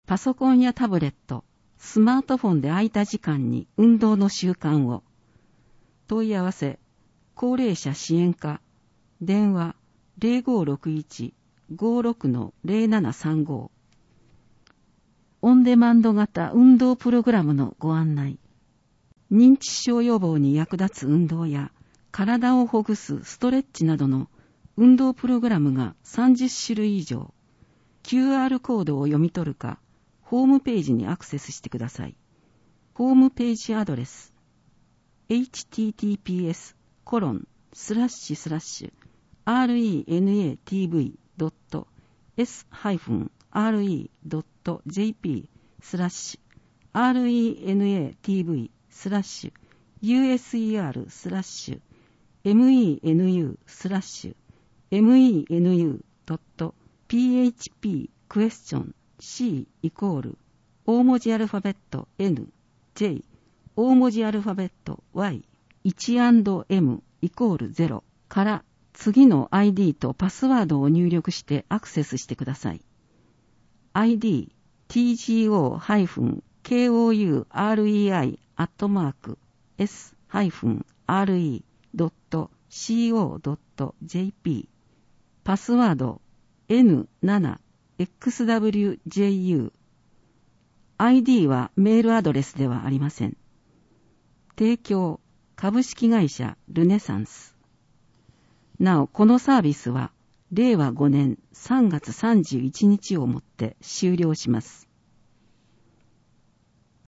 パソコンやタブレット、スマートフォンで空いた時間に運動の習慣を。問い合わせ、高齢者支援課、電話 0561-56-0735。オンデマンド型運動プログラムのご案内。認知症予防に役立つ運動や体をほぐすストレッチなどの運動プログラムが30種類以上。QR コードを読み取るか、ホームページにアクセスしてください。ホームページアドレス https://rentiv.s-reinv.jp/menu/menu.php question C イコール大文字アルファベット N J 大文字アルファベット Y 1&M イコール0から次の ID とパスワードを入力してアクセスしてください。ID tgo-rei@s-re.co.jp パスワード N7XWJU ID はメールアドレスではありません。提供株式会社ルネサンス。なお、このサービスは令和5年3月31日をもって終了します。